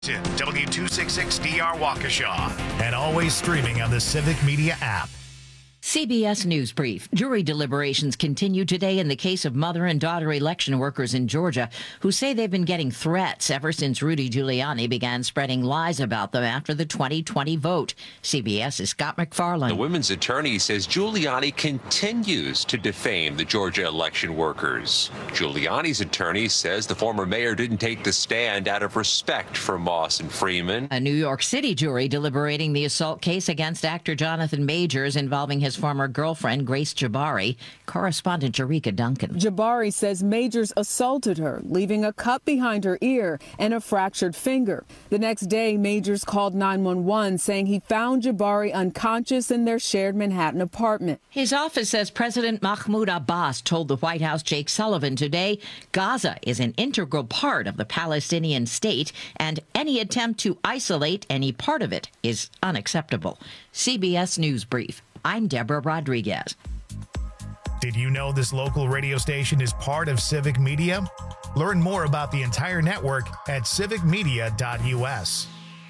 W266DR Waukesha, and always streaming on the Civic Media app. CBS News Brief. Jury deliberations continue today in the case of mother and daughter election workers in Georgia who say they've been getting threats ever since Rudy Giuliani began spreading lies about them after the 2020 vote. CBS's Scott McFarland. The women's attorney says Giuliani continues to defame the Georgia election workers. Giuliani's attorney says the former mayor didn't take the stand out of respect for Moss and Freeman. A New York City jury deliberating the assault case against actor Jonathan Majors involving his former girlfriend, Grace Jabari. Correspondent Jerika Duncan. Jabari says Majors assaulted her, leaving a cut behind her ear and a fractured finger. The next day, Majors called 911 saying he found Jabari unconscious in their shared Manhattan apartment. His office says President Mahmoud Abbas told the White House Jake Sullivan today Gaza is an integral part of the Palestinian state and any attempt to isolate any part of it is unacceptable. CBS News Brief. I'm Deborah Rodriguez. Did you know this local radio station is part of Civic Media? Learn more about the entire network at civicmedia.us.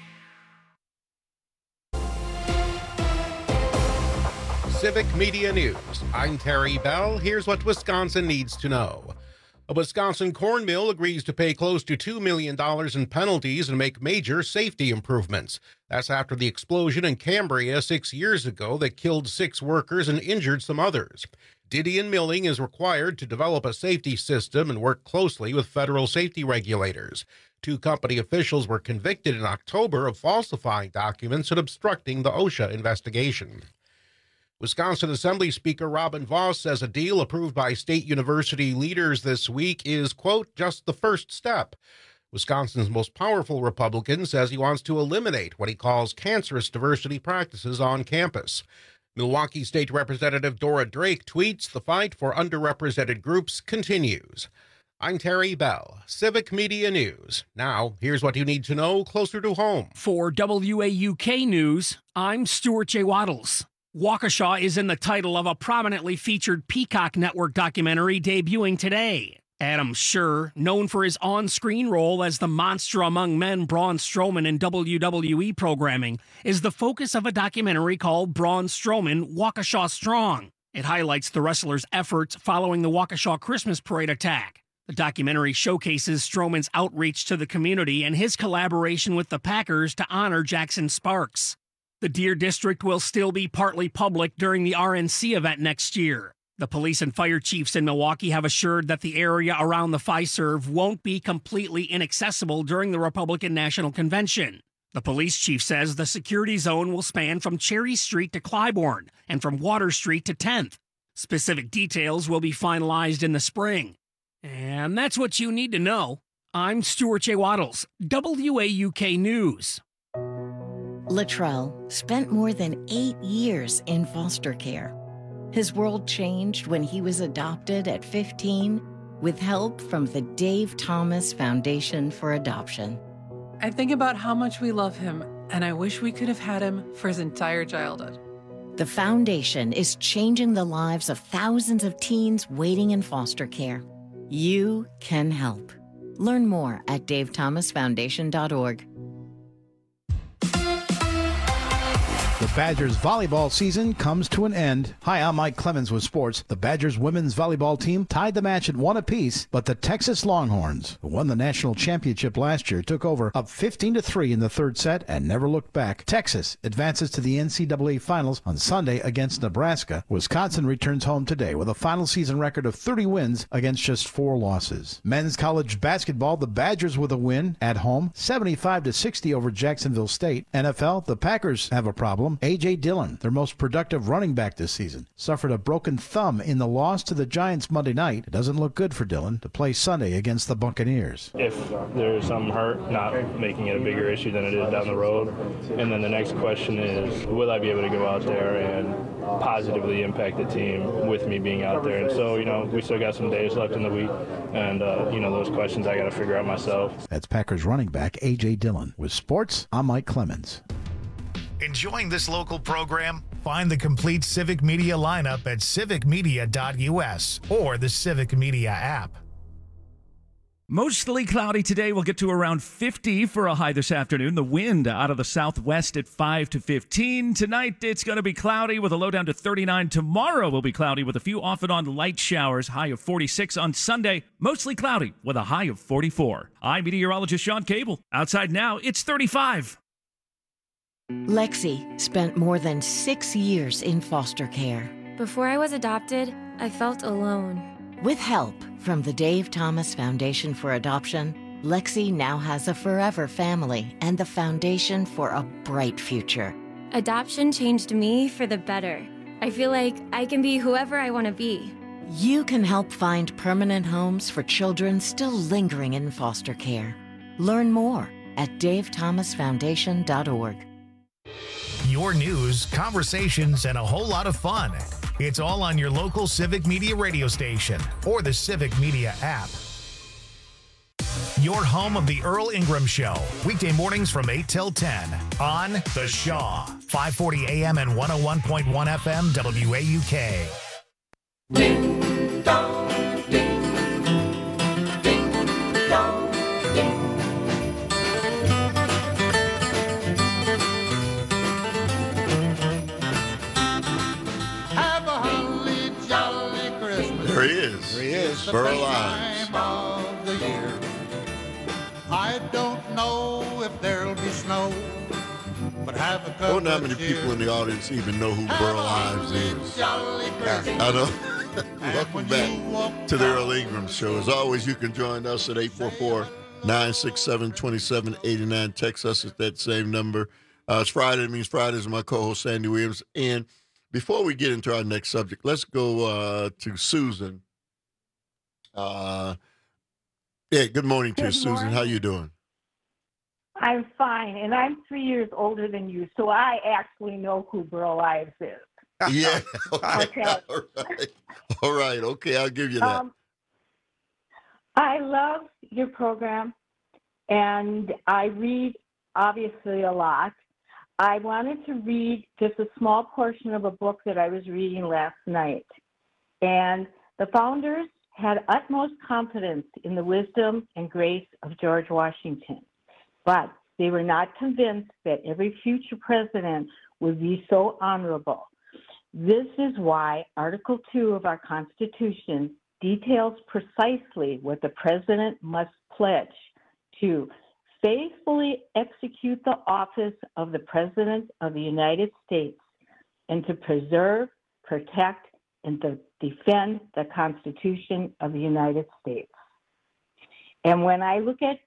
Civic Media News. I'm Terry Bell. Here's what Wisconsin needs to know. A Wisconsin corn mill agrees to pay close to $2 million in penalties and make major safety improvements. That's after the explosion in Cambria 6 years ago that killed 6 workers and injured some others. Didion Milling is required to develop a safety system and work closely with federal safety regulators. 2 company officials were convicted in October of falsifying documents and obstructing the OSHA investigation. Wisconsin Assembly Speaker Robin Vos says a deal approved by state university leaders this week is, quote, just the first step. Wisconsin's most powerful Republican says he wants to eliminate what he calls cancerous diversity practices on campus. Milwaukee State Representative Dora Drake tweets, the fight for underrepresented groups continues. I'm Terry Bell, Civic Media News. Now, here's what you need to know closer to home. For WAUK News, I'm Stuart J. Waddles. Waukesha is in the title of a prominently featured Peacock Network documentary debuting today. Adam Scherr, known for his on-screen role as the monster among men Braun Strowman in WWE programming, is the focus of a documentary called Braun Strowman, Waukesha Strong. It highlights the wrestler's efforts following the Waukesha Christmas Parade attack. The documentary showcases Strowman's outreach to the community and his collaboration with the Packers to honor Jackson Sparks. The Deer District will still be partly public during the RNC event next year. The police and fire chiefs in Milwaukee have assured that the area around the Fiserv won't be completely inaccessible during the Republican National Convention. The police chief says the security zone will span from Cherry Street to Clybourne and from Water Street to 10th. Specific details will be finalized in the spring. And that's what you need to know. I'm Stuart J. Waddles, WAUK News. Latrell spent more than 8 years in foster care. His world changed when he was adopted at 15 with help from the Dave Thomas Foundation for Adoption. I think about how much we love him, and I wish we could have had him for his entire childhood. The foundation is changing the lives of thousands of teens waiting in foster care. You can help. Learn more at davethomasfoundation.org. The Badgers volleyball season comes to an end. Hi, I'm Mike Clemens with sports. The Badgers women's volleyball team tied the match at 1 apiece, but the Texas Longhorns, who won the national championship last year, took over up 15-3 in the third set and never looked back. Texas advances to the NCAA finals on Sunday against Nebraska. Wisconsin returns home today with a final season record of 30 wins against just 4 losses. Men's college basketball, the Badgers with a win at home, 75-60 over Jacksonville State. NFL, the Packers have a problem. A.J. Dillon, their most productive running back this season, suffered a broken thumb in the loss to the Giants Monday night. It doesn't look good for Dillon to play Sunday against the Buccaneers. If there's some hurt, not making it a bigger issue than it is down the road. And then the next question is, will I be able to go out there and positively impact the team with me being out there? And so, we still got some days left in the week. And, those questions I got to figure out myself. That's Packers running back A.J. Dillon. With sports, I'm Mike Clemens. Enjoying this local program? Find the complete Civic Media lineup at civicmedia.us or the Civic Media app. Mostly cloudy today. We'll get to around 50 for a high this afternoon. The wind out of the southwest at 5 to 15. Tonight, it's going to be cloudy with a low down to 39. Tomorrow will be cloudy with a few off and on light showers. High of 46 on Sunday. Mostly cloudy with a high of 44. I'm meteorologist Sean Cable. Outside now, it's 35. Lexi spent more than 6 years in foster care. Before I was adopted, I felt alone. With help from the Dave Thomas Foundation for Adoption, Lexi now has a forever family and the foundation for a bright future. Adoption changed me for the better. I feel like I can be whoever I want to be. You can help find permanent homes for children still lingering in foster care. Learn more at davethomasfoundation.org. Your news, conversations, and a whole lot of fun. It's all on your local Civic Media radio station or the Civic Media app. Your home of the Earl Ingram Show, weekday mornings from 8 till 10 on The Shaw, 540 AM and 101.1 FM WAUK. Ding dong, ding, ding dong, ding. There he is. There he is. Burl Ives. Of the year. I don't know if there'll be snow, but have a couple. I wonder how many people in the audience even know who Burl Ives is. I know. Welcome back to the Earl Ingram Show. As always, you can join us at 844-967-2789. Text us at that same number. It's Friday. It means Fridays. My co-host, Sandy Williams. And before we get into our next subject, let's go to Susan. Good morning to you, Susan. How you doing? I'm fine, and I'm 3 years older than you, so I actually know who Burl Ives is. Yeah. Okay. All right. Okay, I'll give you that. I love your program, and I read, obviously, a lot. I wanted to read just a small portion of a book that I was reading last night. And the founders had utmost confidence in the wisdom and grace of George Washington, but they were not convinced that every future president would be so honorable. This is why Article 2 of our Constitution details precisely what the president must pledge to faithfully execute the office of the President of the United States and to preserve, protect, and to defend the Constitution of the United States. And when I look at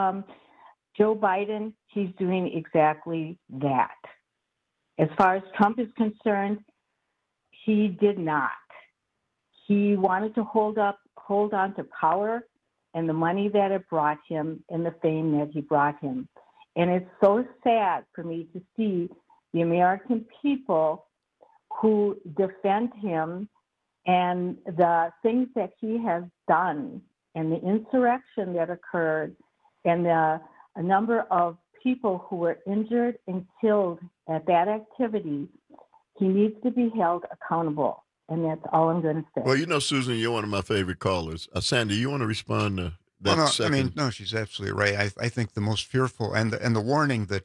Joe Biden, he's doing exactly that. As far as Trump is concerned, he did not. He wanted to hold on to power and the money that it brought him and the fame that he brought him. And it's so sad for me to see the American people who defend him and the things that he has done and the insurrection that occurred and a number of people who were injured and killed at that activity. He needs to be held accountable. And that's all I'm going to say. Well, you know, Susan, you're one of my favorite callers. Sandy, you want to respond to that second? I mean, no, she's absolutely right. I think the most fearful and the warning that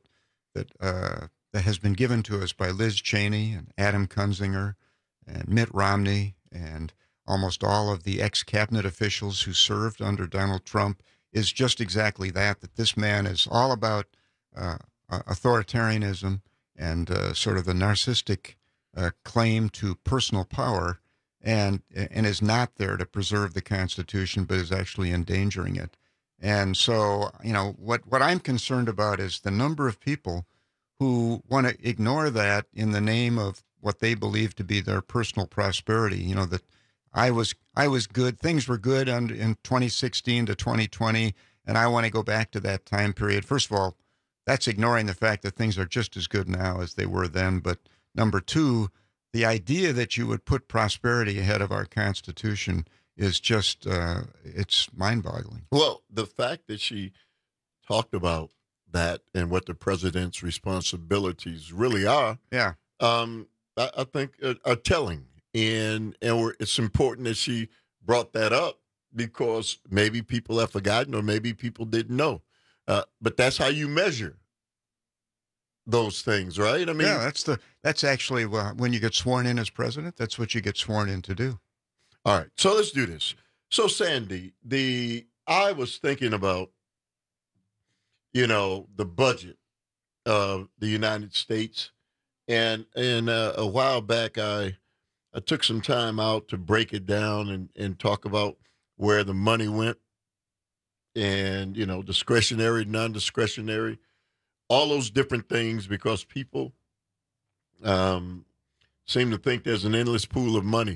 has been given to us by Liz Cheney and Adam Kinzinger and Mitt Romney and almost all of the ex-cabinet officials who served under Donald Trump is just exactly that this man is all about authoritarianism and sort of the narcissistic claim to personal power and is not there to preserve the Constitution, but is actually endangering it. And so, you know, what I'm concerned about is the number of people who want to ignore that in the name of what they believe to be their personal prosperity. You know, that I was good, things were good in 2016 to 2020, and I want to go back to that time period. First of all, that's ignoring the fact that things are just as good now as they were then. But number two, the idea that you would put prosperity ahead of our Constitution is just, it's mind-boggling. Well, the fact that she talked about that and what the president's responsibilities really are, I think are telling. And it's important that she brought that up because maybe people have forgotten or maybe people didn't know. But that's how you measure those things, right? I mean, yeah, that's actually when you get sworn in as president, that's what you get sworn in to do. All right, so let's do this. So, Sandy, I was thinking about, the budget of the United States, and a while back, I took some time out to break it down and talk about where the money went, and discretionary, non-discretionary, all those different things, because people seem to think there's an endless pool of money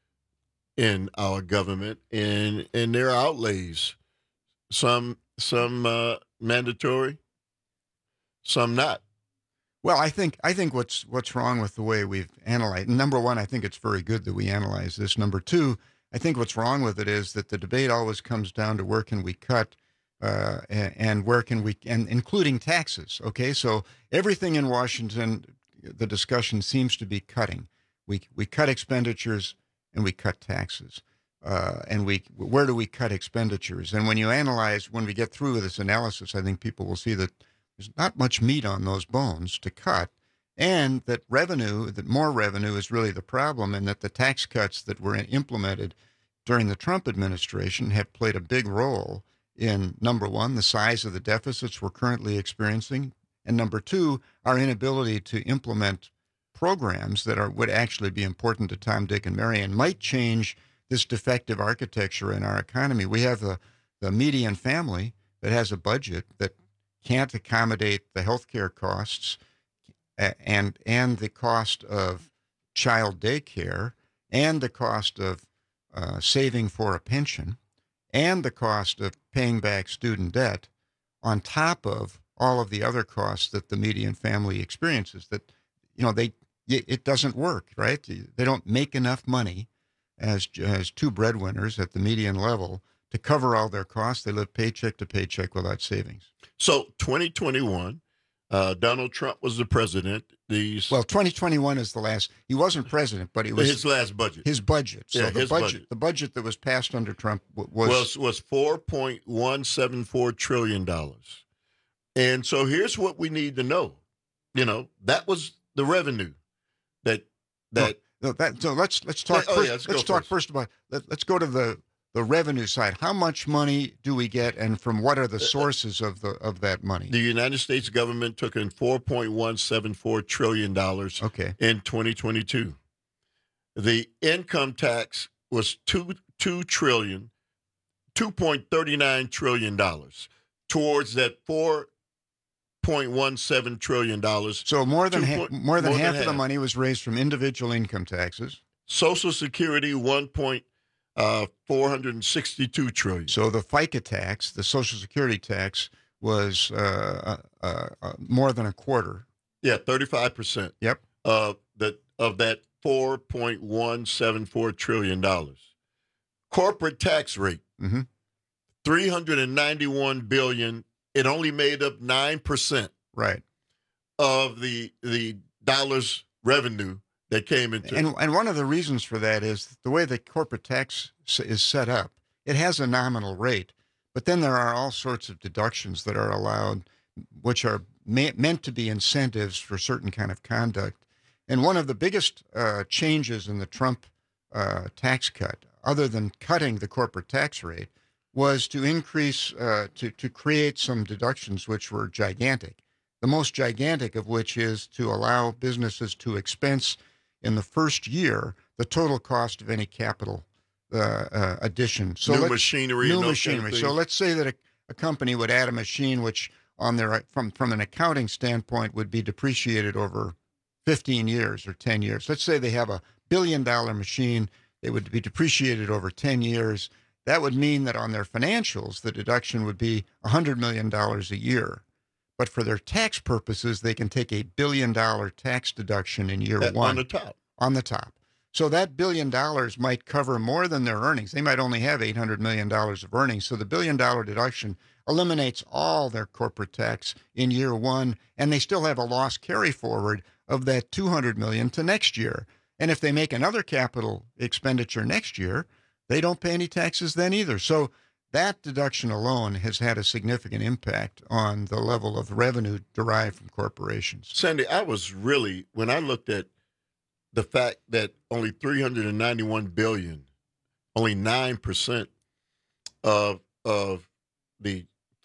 in our government, and there are outlays, some mandatory, some not. Well, I think what's wrong with the way we've analyzed. Number one, I think it's very good that we analyze this. Number two, I think what's wrong with it is that the debate always comes down to where can we cut, and where can we, and including taxes. Okay, so everything in Washington, the discussion seems to be cutting. We cut expenditures and we cut taxes. And where do we cut expenditures? And when we get through with this analysis, I think people will see that there's not much meat on those bones to cut, and that more revenue is really the problem, and that the tax cuts that were implemented during the Trump administration have played a big role in, number one, the size of the deficits we're currently experiencing, and number two, our inability to implement programs that would actually be important to Tom, Dick, and Mary and might change this defective architecture in our economy. We have the median family that has a budget that can't accommodate the healthcare costs and the cost of child daycare and the cost of saving for a pension and the cost of paying back student debt, on top of all of the other costs that the median family experiences. That it doesn't work, right? They don't make enough money as two breadwinners at the median level to cover all their costs. They live paycheck to paycheck without savings. So 2021, Donald Trump was the president. 2021 is the last. He wasn't president, but it was his last budget. His budget. So yeah, the budget that was passed under Trump was $4.174 trillion. And so here's what we need to know. That was the revenue that. So let's talk. Let's talk first about. Let's go to the revenue side. How much money do we get, and from what are the sources of that money? The United States government took in $4.174 trillion. Okay. In 2022. The income tax was $2.39 trillion towards that $4.17 trillion. So more than half of the money was raised from individual income taxes. Social Security, $462 trillion. So the FICA tax, the Social Security tax, was more than a quarter. Yeah, 35%. Yep. Of that $4.174 trillion. Corporate tax rate, $391 billion. It only made up 9%, right, of the dollars revenue that came into. And one of the reasons for that is the way the corporate tax is set up. It has a nominal rate, but then there are all sorts of deductions that are allowed, which are meant to be incentives for certain kind of conduct. And one of the biggest changes in the Trump tax cut, other than cutting the corporate tax rate, was to increase, to create some deductions which were gigantic. The most gigantic of which is to allow businesses to expense in the first year the total cost of any capital addition. So new machinery. So let's say that a company would add a machine which, from an accounting standpoint, would be depreciated over 15 years or 10 years. Let's say they have a $1 billion machine. They would be depreciated over 10 years. That would mean that on their financials, the deduction would be $100 million a year. But for their tax purposes, they can take a $1 billion tax deduction in year one. On the top. So that $1 billion might cover more than their earnings. They might only have $800 million of earnings. So the $1 billion deduction eliminates all their corporate tax in year one, and they still have a loss carry forward of that $200 million to next year. And if they make another capital expenditure next year, they don't pay any taxes then either. So that deduction alone has had a significant impact on the level of revenue derived from corporations. Sandy, I was really, when I looked at the fact that only $391 billion, only 9% of the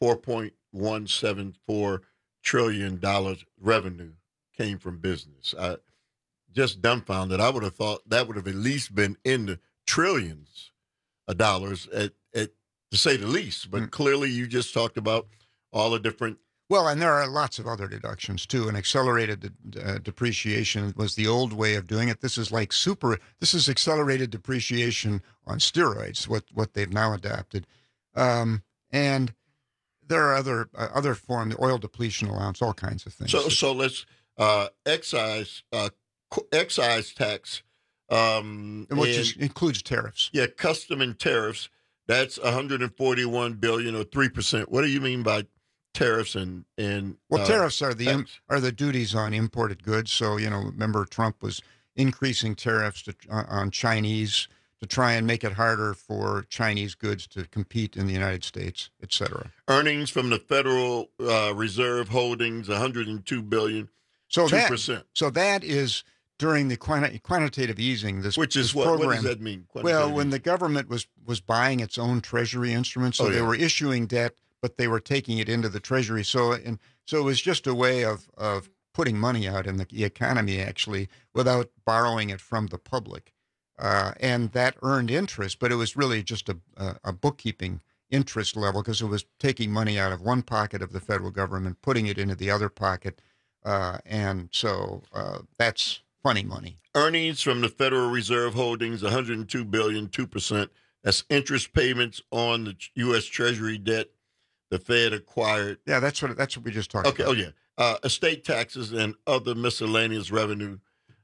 $4.174 trillion revenue came from business. I just dumbfounded. I would have thought that would have at least been in the trillions of dollars, to say the least. But clearly, you just talked about all the different. Well, and there are lots of other deductions too. And accelerated depreciation was the old way of doing it. This is like this is accelerated depreciation on steroids, what they've now adapted. And there are other forms, oil depletion allowance, all kinds of things. So let's excise tax, which includes tariffs. Yeah, custom and tariffs. That's $141 billion, or 3%. What do you mean by tariffs and tariffs are the duties on imported goods. So remember Trump was increasing tariffs on Chinese to try and make it harder for Chinese goods to compete in the United States, et cetera. Earnings from the Federal Reserve Holdings, $102 billion, 2%. So that is during the quantitative easing. Which is what? Program. What does that mean? Well, when the government was buying its own treasury instruments, so they were issuing debt, but they were taking it into the treasury. So it was just a way of putting money out in the economy, actually, without borrowing it from the public. And that earned interest, but it was really just a bookkeeping interest level, because it was taking money out of one pocket of the federal government, putting it into the other pocket. And so that's funny money. Earnings from the Federal Reserve Holdings, $102 billion, 2%. That's interest payments on the U.S. Treasury debt the Fed acquired. Yeah, that's what we just talked about. Okay, estate taxes and other miscellaneous revenue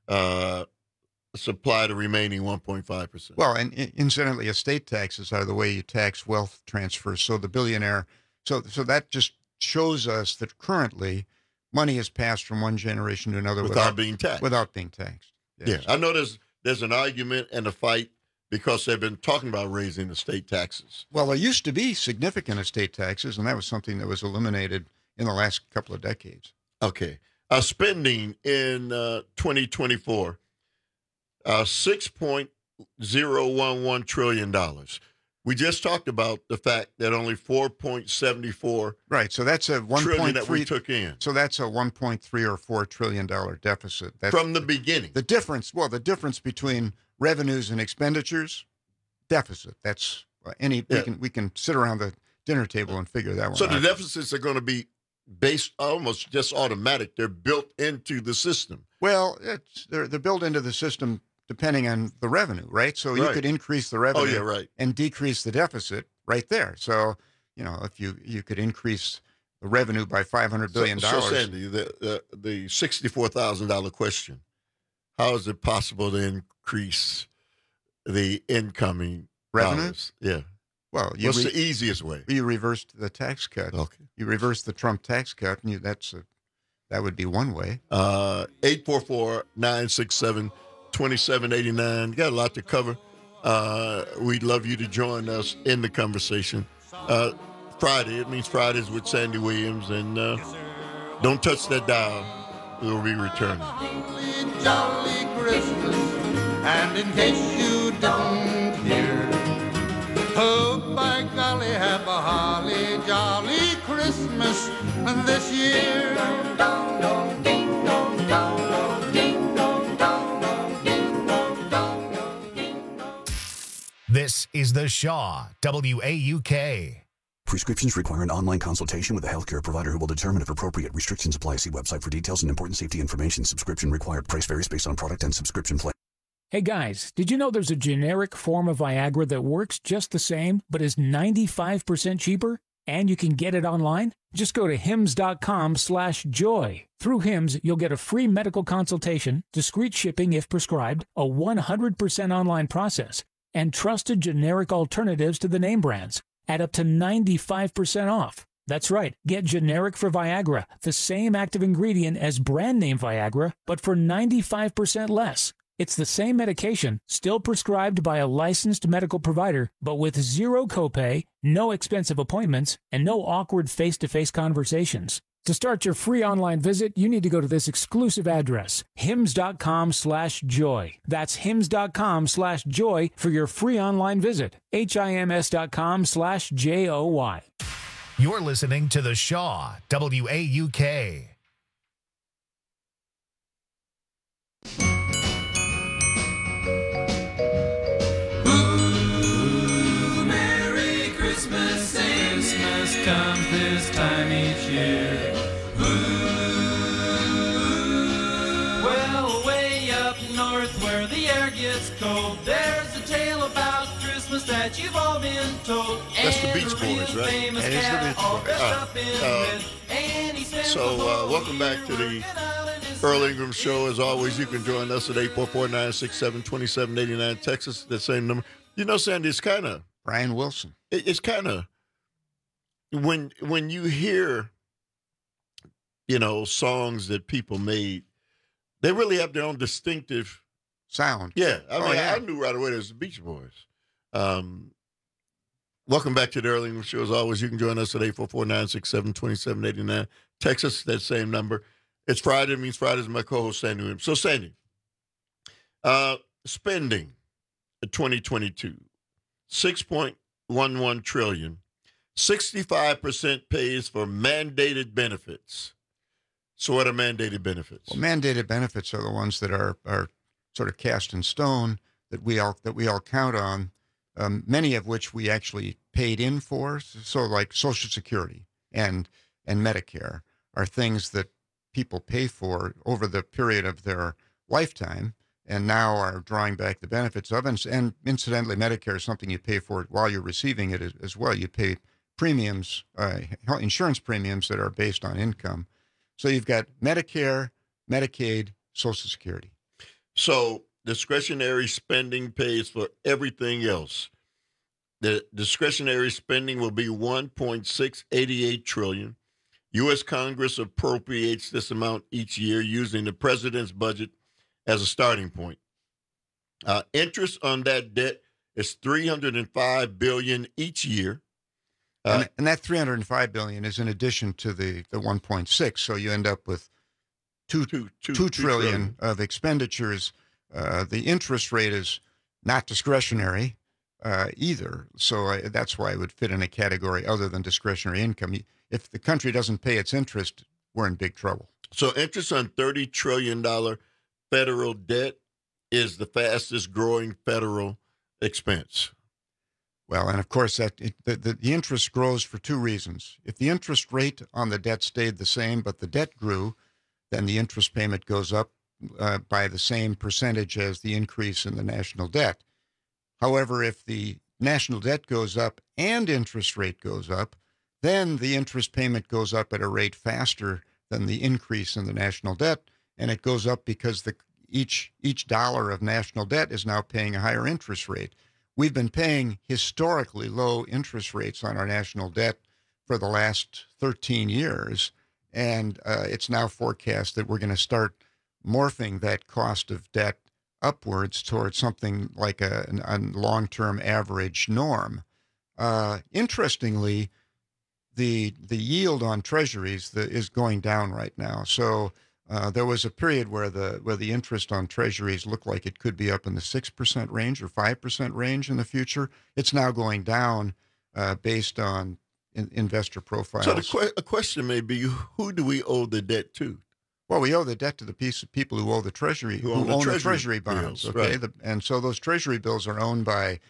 supply the remaining 1.5%. Well, and incidentally, estate taxes are the way you tax wealth transfers. So the billionaire, so that just shows us that currently money is passed from one generation to another without being taxed. Without being taxed. Yes. Yeah, I know there's an argument and a fight because they've been talking about raising estate taxes. Well, there used to be significant estate taxes, and that was something that was eliminated in the last couple of decades. Okay. Spending in 2024, $6.011 trillion. We just talked about the fact that only 4.74 right. So that's a 1.3 trillion that we took in. So that's a 1.3 or $4 trillion deficit. That's from the beginning. The difference between revenues and expenditures, deficit. That's we can sit around the dinner table and figure that one out. So the deficits are going to be based almost just automatic. They're built into the system. Well, they're built into the system depending on the revenue, right? So you could increase the revenue and decrease the deficit right there. So, if you could increase the revenue by $500 billion. So Sandy, the $64,000 question, how is it possible to increase the incoming revenues? Yeah. Well, what's the easiest way? You reversed the tax cut. Okay. You reversed the Trump tax cut, and that would be one way. 844-967-2789. Got a lot to cover. We'd love you to join us in the conversation. Friday, it means Fridays with Sandy Williams, and don't touch that dial. We'll be returning. Jolly Christmas, and in case you didn't hear, oh, by golly, have a holly jolly Christmas this year. This is The Shaw, WAUK. Prescriptions require an online consultation with a healthcare provider who will determine if appropriate. Restrictions apply. See website for details and important safety information. Subscription required. Price varies based on product and subscription plan. Hey guys, did you know there's a generic form of Viagra that works just the same, but is 95% cheaper? And you can get it online? Just go to hims.com/joy. Through Hims, you'll get a free medical consultation, discreet shipping if prescribed, a 100% online process, and trusted generic alternatives to the name brands at up to 95% off. That's right. Get generic for Viagra, the same active ingredient as brand name Viagra, but for 95% less. It's the same medication, still prescribed by a licensed medical provider, but with zero copay, no expensive appointments, and no awkward face-to-face conversations. To start your free online visit, you need to go to this exclusive address, hims.com/joy. That's hims.com/joy for your free online visit. HIMS.com/JOY. You're listening to The Shaw, WAUK. Ooh, Merry Christmas, Christmas comes this time each year. Ooh, well, way up north where the air gets cold, there's a tale about Christmas that you've all been told. That's the Beach Boys, right? That is the Beach Boys. So, welcome back to the Earl Ingram Show. As always, you can join us at 844-967-2789, Texas, that same number. You know, Sandy, it's kind of... Brian Wilson. It's kind of... When you hear, you know, songs that people made, they really have their own distinctive... sound. Yeah. I knew right away there's the Beach Boys. Welcome back to the Earl Ingram Show. As always, you can join us at 844-967-2789, Texas, that same number. It's Friday. It means Friday's my co-host, Sandy Williams. So, Sandy, spending in 2022, $6.11 trillion, 65% pays for mandated benefits. So what are mandated benefits? Well, mandated benefits are the ones that are sort of cast in stone that we all count on, many of which we actually paid in for. So like Social Security and Medicare are things that people pay for over the period of their lifetime and now are drawing back the benefits of. And incidentally, Medicare is something you pay for while you're receiving it as well. You pay premiums, insurance premiums that are based on income. So you've got Medicare, Medicaid, Social Security. So discretionary spending pays for everything else. The discretionary spending will be $1.688 trillion. U.S. Congress appropriates this amount each year using the president's budget as a starting point. Interest on that debt is $305 billion each year. And that $305 billion is in addition to the 1.6. So you end up with $2 trillion of expenditures. The interest rate is not discretionary either. So that's why it would fit in a category other than discretionary income. If the country doesn't pay its interest, we're in big trouble. So interest on $30 trillion federal debt is the fastest growing federal expense. Well, and of course, the interest grows for two reasons. If the interest rate on the debt stayed the same, but the debt grew, then the interest payment goes up by the same percentage as the increase in the national debt. However, if the national debt goes up and interest rate goes up, then the interest payment goes up at a rate faster than the increase in the national debt, and it goes up because each dollar of national debt is now paying a higher interest rate. We've been paying historically low interest rates on our national debt for the last 13 years, and it's now forecast that we're going to start morphing that cost of debt upwards towards something like a long-term average norm. Interestingly, the yield on treasuries is going down right now. So there was a period where the interest on treasuries looked like it could be up in the 6% range or 5% range in the future. It's now going down based on investor profiles. So a question may be, who do we owe the debt to? Well, we owe the debt to the people who own the treasury bonds. Bills, okay, right. And so those treasury bills are owned by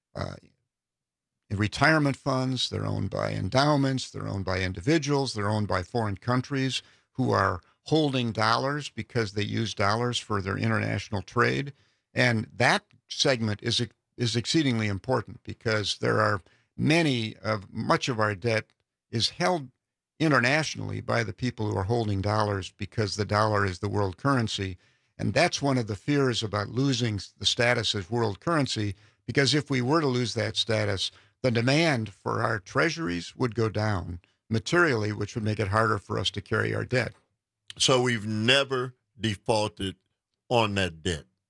retirement funds. They're owned by endowments. They're owned by individuals. They're owned by foreign countries who are holding dollars because they use dollars for their international trade. And that segment is exceedingly important because there are much of our debt is held internationally by the people who are holding dollars because the dollar is the world currency. And that's one of the fears about losing the status as world currency, because if we were to lose that status, the demand for our treasuries would go down materially, which would make it harder for us to carry our debt. So we've never defaulted on that debt.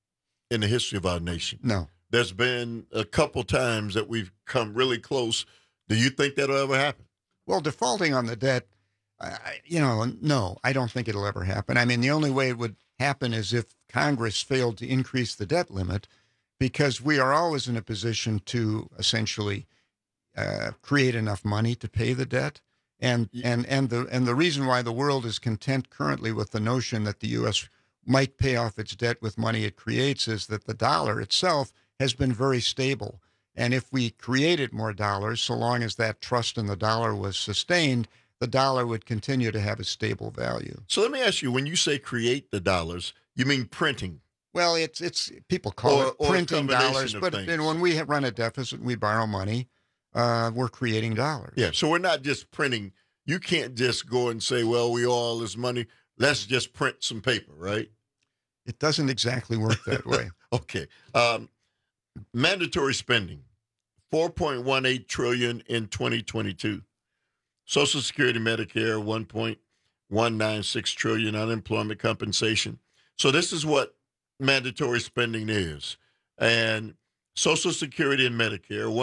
in the history of our nation. No. There's been a couple times that we've come really close. Do you think that'll ever happen? Well, defaulting on the debt, no, I don't think it'll ever happen. I mean, the only way it would happen is if Congress failed to increase the debt limit, because we are always in a position to essentially create enough money to pay the debt. And the reason why the world is content currently with the notion that the U.S. might pay off its debt with money it creates is that the dollar itself has been very stable. And if we created more dollars, so long as that trust in the dollar was sustained, the dollar would continue to have a stable value. So let me ask you, when you say create the dollars, you mean printing? Well, it's people call it printing dollars, but when we run a deficit, we borrow money, we're creating dollars. Yeah, so we're not just printing. You can't just go and say, well, we owe all this money, let's just print some paper, right? It doesn't exactly work that way. Okay. Mandatory spending, $4.18 trillion in 2022. Social Security, Medicare, $1.196 trillion, unemployment compensation. So this is what mandatory spending is. And Social Security and Medicare,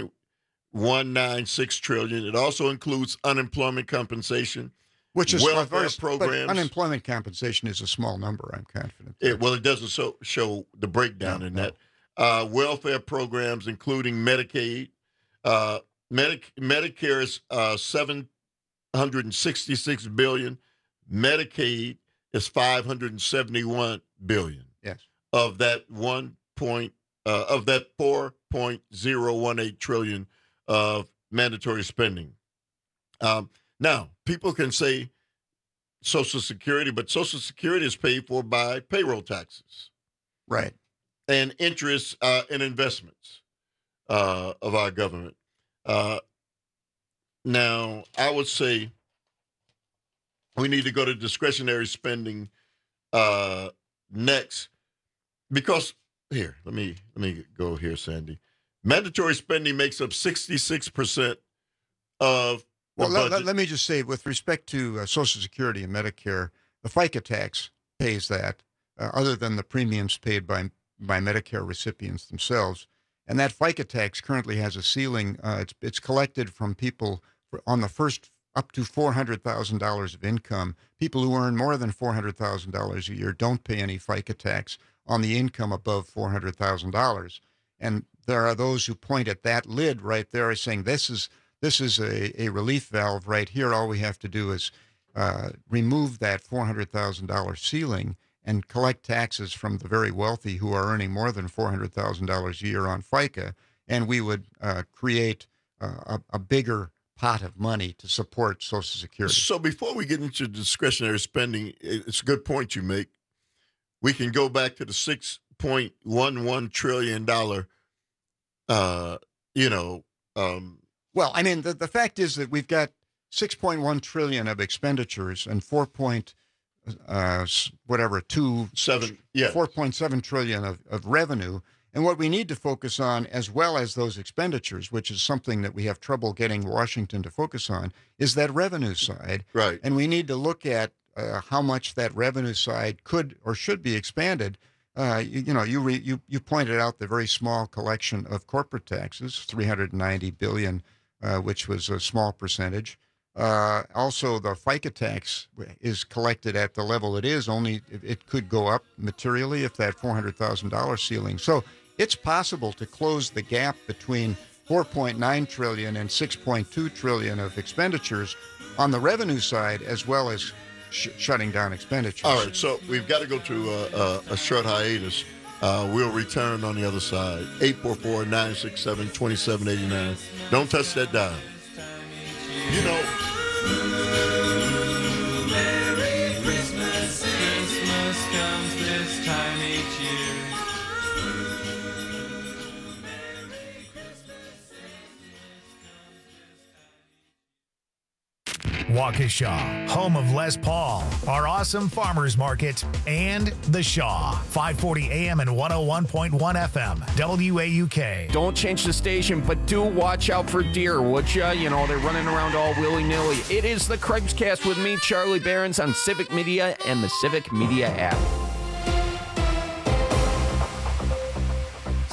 $1.196 trillion. It also includes unemployment compensation, which is welfare programs. But unemployment compensation is a small number, I'm confident. It doesn't show the breakdown in that. Welfare programs, including Medicaid. Medicare is $766 billion. Medicaid is $571 billion. Yes. Of that $4.018 trillion of mandatory spending. Now, people can say Social Security, but Social Security is paid for by payroll taxes. Right. And interest in investments of our government. Now, I would say we need to go to discretionary spending next, because here, let me go here, Sandy. Mandatory spending makes up 66% of the budget. Let me just say, with respect to Social Security and Medicare, the FICA tax pays that, other than the premiums paid by Medicare recipients themselves. And that FICA tax currently has a ceiling. It's collected from people on the first up to $400,000 of income. People who earn more than $400,000 a year don't pay any FICA tax on the income above $400,000. And there are those who point at that lid right there as saying, this is a relief valve right here. All we have to do is remove that $400,000 ceiling and collect taxes from the very wealthy who are earning more than $400,000 a year on FICA, and we would create a bigger pot of money to support Social Security. So before we get into discretionary spending, it's a good point you make. We can go back to the $6.11 trillion, well, I mean, the fact is that we've got $6.1 trillion of expenditures and $4.7 trillion of revenue. And what we need to focus on, as well as those expenditures, which is something that we have trouble getting Washington to focus on, is that revenue side. Right. And we need to look at how much that revenue side could or should be expanded. You pointed out the very small collection of corporate taxes, $390 billion, which was a small percentage. Also, the FICA tax is collected at the level it is. Only it could go up materially if that $400,000 ceiling. So it's possible to close the gap between $4.9 trillion and $6.2 trillion of expenditures on the revenue side, as well as shutting down expenditures. All right, so we've got to go to a short hiatus. We'll return on the other side. 844-967-2789. Don't touch that dial. You know, Merry Christmas, Christmas comes this time each year. Waukesha, home of Les Paul, our awesome farmers market, and The Shaw, 540 AM and 101.1 FM, WAUK. Don't change the station, but do watch out for deer, would ya? You know, they're running around all willy-nilly. It is the Craig's with me, Charlie Behrens, on Civic Media and the Civic Media app.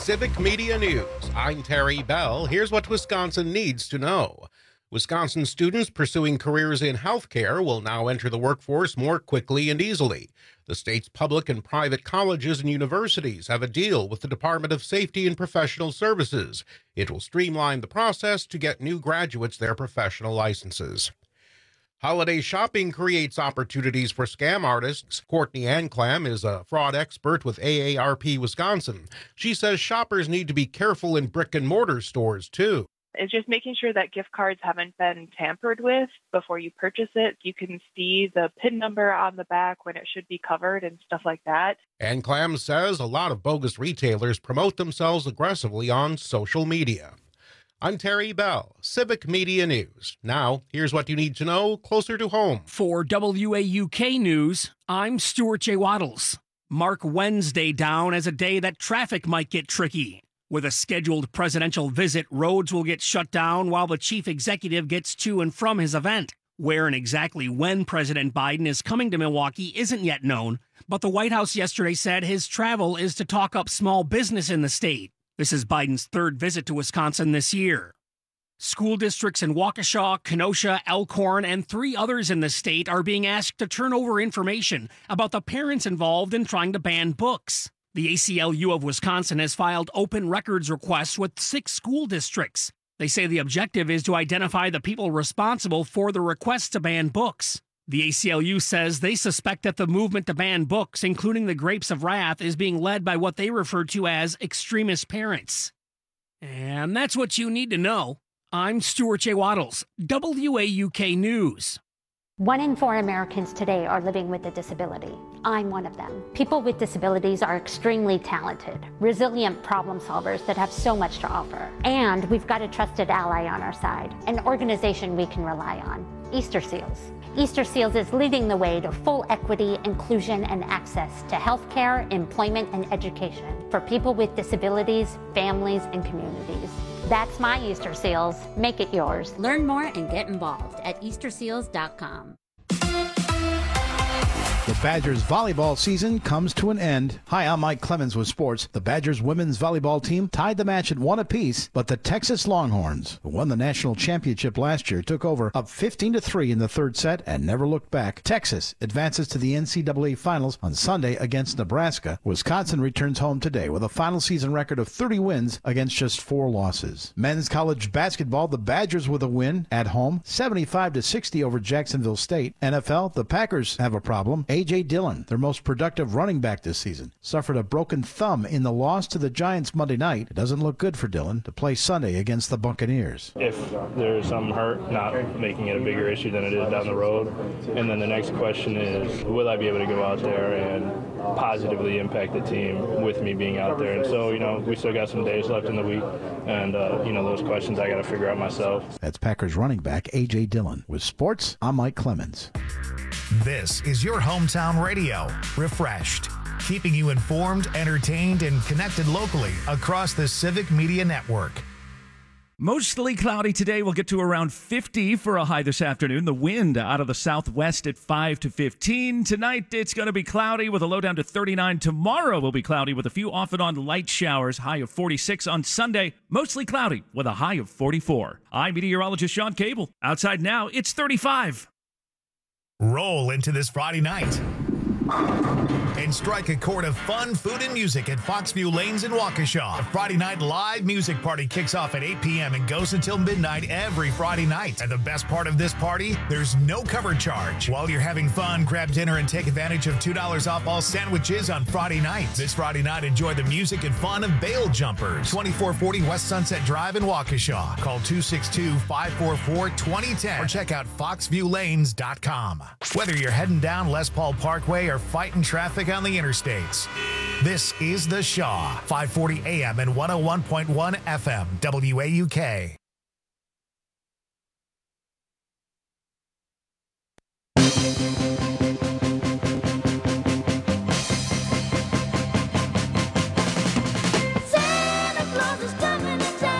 Civic Media News. I'm Terry Bell. Here's what Wisconsin needs to know. Wisconsin students pursuing careers in healthcare will now enter the workforce more quickly and easily. The state's public and private colleges and universities have a deal with the Department of Safety and Professional Services. It will streamline the process to get new graduates their professional licenses. Holiday shopping creates opportunities for scam artists. Courtney Anclam is a fraud expert with AARP Wisconsin. She says shoppers need to be careful in brick-and-mortar stores, too. It's just making sure that gift cards haven't been tampered with before you purchase it. You can see the PIN number on the back when it should be covered and stuff like that. Anclam says a lot of bogus retailers promote themselves aggressively on social media. I'm Terry Bell, Civic Media News. Now, here's what you need to know closer to home. For WAUK News, I'm Stuart J. Waddles. Mark Wednesday down as a day that traffic might get tricky. With a scheduled presidential visit, roads will get shut down while the chief executive gets to and from his event. Where and exactly when President Biden is coming to Milwaukee isn't yet known, but the White House yesterday said his travel is to talk up small business in the state. This is Biden's third visit to Wisconsin this year. School districts in Waukesha, Kenosha, Elkhorn, and 3 others in the state are being asked to turn over information about the parents involved in trying to ban books. The ACLU of Wisconsin has filed open records requests with 6 school districts. They say the objective is to identify the people responsible for the request to ban books. The ACLU says they suspect that the movement to ban books, including the Grapes of Wrath, is being led by what they refer to as extremist parents. And that's what you need to know. I'm Stuart J. Waddles, WAUK News. 1 in 4 Americans today are living with a disability. I'm one of them. People with disabilities are extremely talented, resilient problem solvers that have so much to offer. And we've got a trusted ally on our side, an organization we can rely on, Easter Seals. Easter Seals is leading the way to full equity, inclusion, and access to healthcare, employment, and education for people with disabilities, families, and communities. That's my Easter Seals. Make it yours. Learn more and get involved at easterseals.com. The Badgers volleyball season comes to an end. Hi, I'm Mike Clemens with sports. The Badgers women's volleyball team tied the match at 1 apiece, but the Texas Longhorns, who won the national championship last year, took over up 15-3 in the third set and never looked back. Texas advances to the NCAA finals on Sunday against Nebraska. Wisconsin returns home today with a final season record of 30 wins against just 4 losses. Men's college basketball, the Badgers with a win at home, 75-60 over Jacksonville State. NFL, the Packers have a problem. A.J. Dillon, their most productive running back this season, suffered a broken thumb in the loss to the Giants Monday night. It doesn't look good for Dillon to play Sunday against the Buccaneers. If there's some hurt, not making it a bigger issue than it is down the road. And then the next question is, will I be able to go out there and positively impact the team with me being out there? And so, we still got some days left in the week. And, those questions I got to figure out myself. That's Packers running back A.J. Dillon. With sports, I'm Mike Clemens. This is your hometown radio, Refreshed, keeping you informed, entertained, and connected locally across the Civic Media Network. Mostly cloudy today. We'll get to around 50 for a high this afternoon. The wind out of the southwest at 5 to 15. Tonight, it's going to be cloudy with a low down to 39. Tomorrow will be cloudy with a few off and on light showers. High of 46 on Sunday. Mostly cloudy with a high of 44. I'm meteorologist Sean Cable. Outside now, it's 35. Roll into this Friday night and strike a chord of fun, food, and music at Foxview Lanes in Waukesha. The Friday night live music party kicks off at 8 p.m. and goes until midnight every Friday night. And the best part of this party, there's no cover charge. While you're having fun, grab dinner and take advantage of $2 off all sandwiches on Friday night. This Friday night, enjoy the music and fun of Bail Jumpers. 2440 West Sunset Drive in Waukesha. Call 262-544-2010 or check out foxviewlanes.com. Whether you're heading down Les Paul Parkway or fighting traffic on the interstates, this is The Shaw, 540 AM and 101.1 FM, WAUK.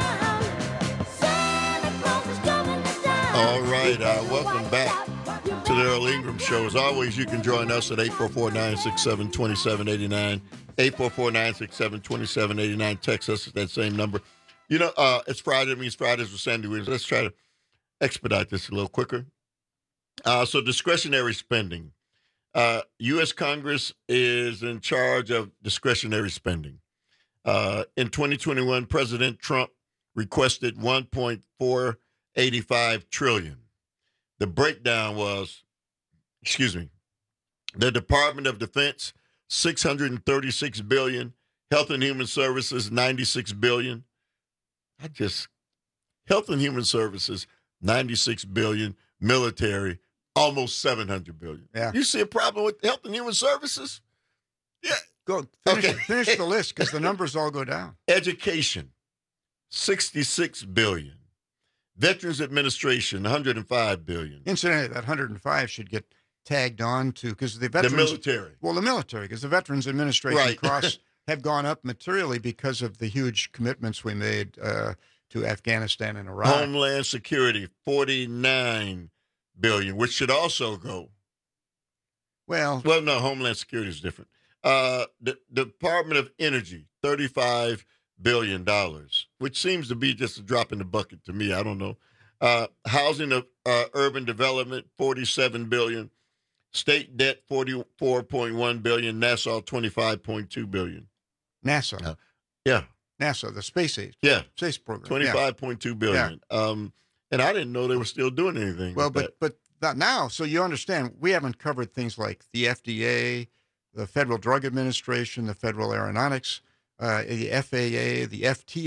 All right, welcome back to the Earl Ingram Show. As always, you can join us at 844-967-2789. 844-967-2789. Text us at that same number. You know, it's Friday. It means Fridays with Sandy Williams. Let's try to expedite this a little quicker. So discretionary spending. U.S. Congress is in charge of discretionary spending. In 2021, President Trump requested $1.485 trillion. The breakdown was, the Department of Defense, $636 billion, Health and Human Services, $96 billion. Health and Human Services, $96 billion, military, almost $700 billion. Yeah. You see a problem with Health and Human Services? Yeah. Go finish the list because the numbers all go down. Education, $66 billion. Veterans Administration, $105 billion. Incidentally, that 105 should get tagged on to because the veterans. The military. Well, the military, because the Veterans Administration costs have gone up materially because of the huge commitments we made to Afghanistan and Iraq. Homeland Security, $49 billion, which should also go. Well, no, Homeland Security is different. The Department of Energy, $35 billion, which seems to be just a drop in the bucket to me. I don't know. Housing of urban development, $47 billion. State debt, $44.1 billion. NASA, $25.2 billion. NASA. Yeah. NASA, the space age. Yeah. Space program. $25.2 billion. Yeah. And I didn't know they were still doing anything. Well, with but now, so you understand, we haven't covered things like the FDA, the Federal Drug Administration, the Federal Aeronautics, the FAA, the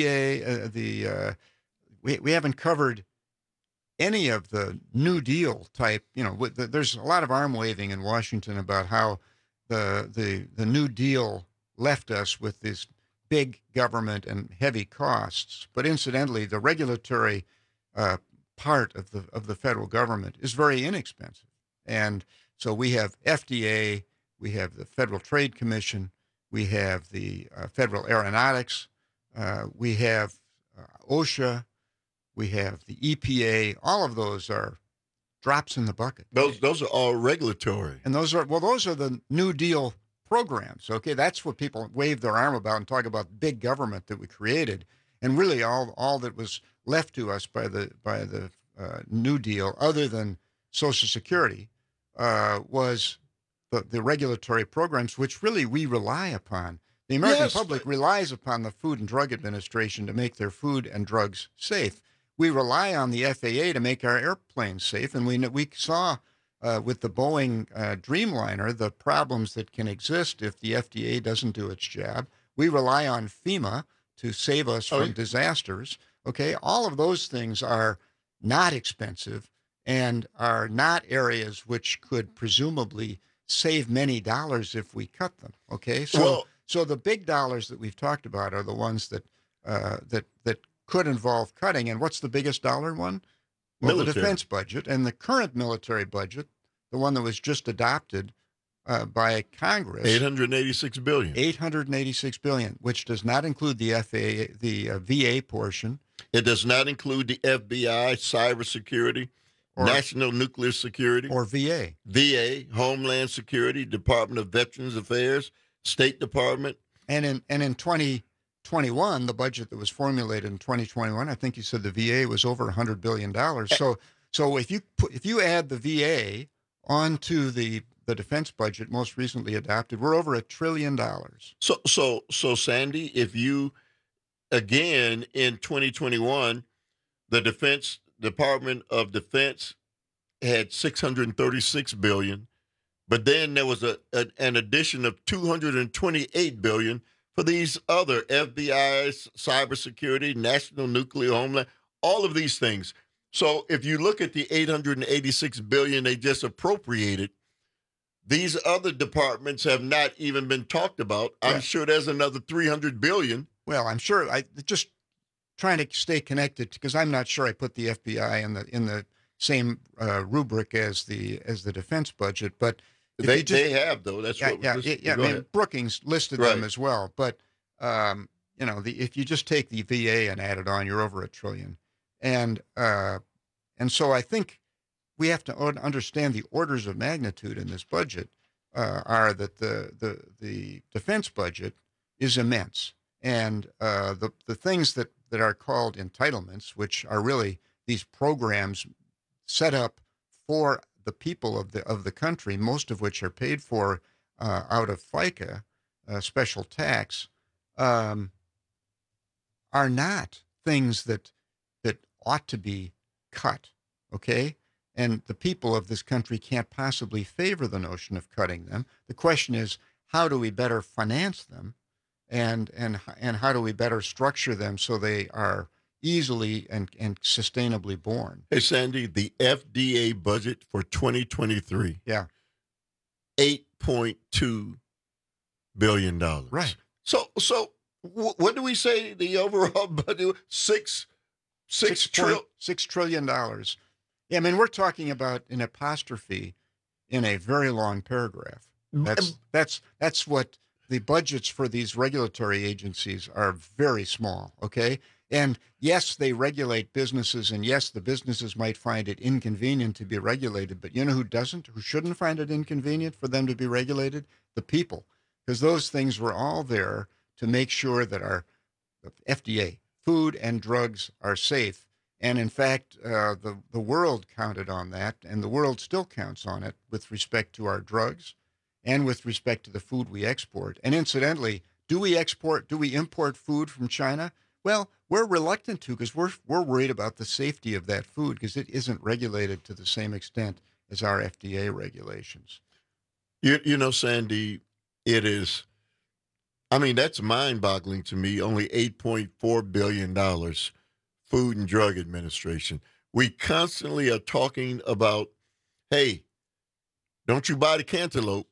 FTA, we haven't covered any of the New Deal type. You know, there's a lot of arm waving in Washington about how the New Deal left us with this big government and heavy costs. But incidentally, the regulatory part of the federal government is very inexpensive, and so we have FDA, we have the Federal Trade Commission, we have the Federal Aeronautics, we have OSHA, we have the EPA. All of those are drops in the bucket. Those are all regulatory, and those are the New Deal programs. Okay, that's what people wave their arm about and talk about big government that we created, and really all that was left to us by the New Deal, other than Social Security, was the regulatory programs, which really we rely upon. The American public relies upon the Food and Drug Administration to make their food and drugs safe. We rely on the FAA to make our airplanes safe, and we saw with the Boeing Dreamliner the problems that can exist if the FDA doesn't do its job. We rely on FEMA to save us from disasters. Okay, all of those things are not expensive and are not areas which could presumably save many dollars if we cut them. Okay, so the big dollars that we've talked about are the ones that could involve cutting. And what's the biggest dollar one? Well, the defense budget, and the current military budget, the one that was just adopted by Congress, $886 billion. $886 billion, which does not include the FAA, the VA portion. It does not include the FBI, cybersecurity, National Nuclear Security, or VA. VA, Homeland Security, Department of Veterans Affairs, State Department. And in 2021, the budget that was formulated in 2021, I think you said the VA was over $100 billion. So if you add the VA onto the defense budget most recently adopted, we're over $1 trillion. So Sandy, if you again in 2021, the Department of Defense had $636 billion, but then there was an addition of $228 billion for these other FBI, cybersecurity, National Nuclear, Homeland, all of these things. So if you look at the $886 billion they just appropriated, these other departments have not even been talked about. I'm sure there's another $300 billion. Well, I'm sure. I just trying to stay connected because I'm not sure I put the FBI in the same rubric as the defense budget, but they have though. That's I mean, Brookings listed them as well, but if you just take the VA and add it on, you're over $1 trillion, and so I think we have to understand the orders of magnitude in this budget are that the defense budget is immense, and the things that are called entitlements, which are really these programs set up for the people of the country, most of which are paid for out of FICA, special tax, are not things that ought to be cut, okay? And the people of this country can't possibly favor the notion of cutting them. The question is, how do we better finance them, and how do we better structure them so they are easily and sustainably borne? Hey, Sandy, the FDA budget for 2023. Yeah. $8.2 billion. Right. So what do we say the overall budget? $6 trillion. Yeah, I mean, we're talking about an apostrophe in a very long paragraph. That's what the budgets for these regulatory agencies are, very small, okay? And yes, they regulate businesses, and yes, the businesses might find it inconvenient to be regulated, but you know who doesn't, who shouldn't find it inconvenient for them to be regulated? The people, because those things were all there to make sure that our FDA, food and drugs, are safe. And in fact, the world counted on that, and the world still counts on it with respect to our drugs and with respect to the food we export. And incidentally, do we import food from China? Well, we're reluctant to, because we're worried about the safety of that food, because it isn't regulated to the same extent as our FDA regulations. You know, Sandy, it is, I mean, that's mind-boggling to me, only $8.4 billion, Food and Drug Administration. We constantly are talking about, hey, don't you buy the cantaloupe,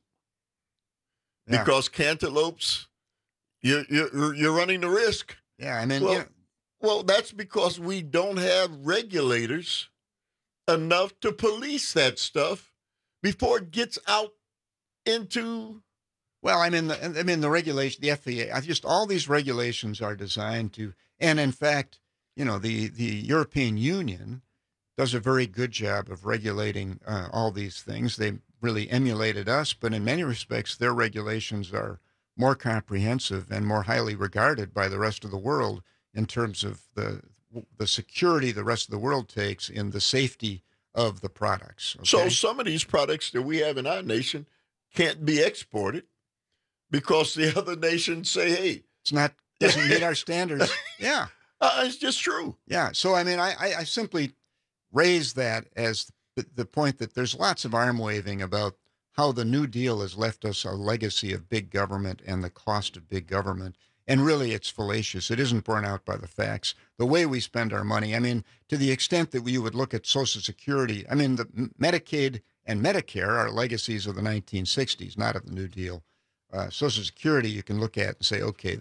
because cantaloupes, you're running the risk. Yeah, I mean, well, that's because we don't have regulators enough to police that stuff before it gets out into. Well, the regulation, the FAA, just all these regulations are designed to, and in fact, you know, the European Union does a very good job of regulating all these things. They really emulated us, but in many respects, their regulations are more comprehensive and more highly regarded by the rest of the world in terms of the security the rest of the world takes in the safety of the products. Okay? So some of these products that we have in our nation can't be exported because the other nations say, hey, doesn't meet our standards. Yeah. It's just true. Yeah. So, I mean, I simply raise that as the point that there's lots of arm waving about how the New Deal has left us a legacy of big government and the cost of big government. And really, it's fallacious. It isn't borne out by the facts. The way we spend our money, I mean, to the extent that you would look at Social Security, I mean, the Medicaid and Medicare are legacies of the 1960s, not of the New Deal. Social Security, you can look at and say, okay,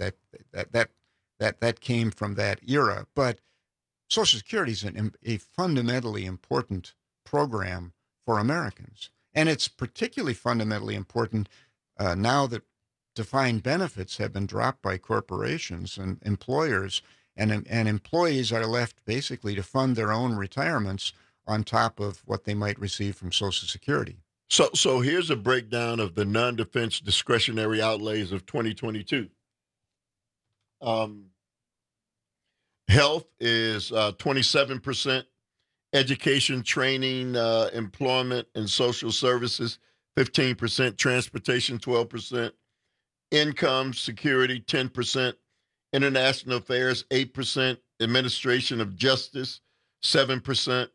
that came from that era. But Social Security is a fundamentally important program for Americans. And it's particularly fundamentally important now that defined benefits have been dropped by corporations and employers, and employees are left basically to fund their own retirements on top of what they might receive from Social Security. So here's a breakdown of the non-defense discretionary outlays of 2022. Health is 27%. Education, training, employment, and social services, 15%. Transportation, 12%. Income, security, 10%. International affairs, 8%. Administration of justice, 7%.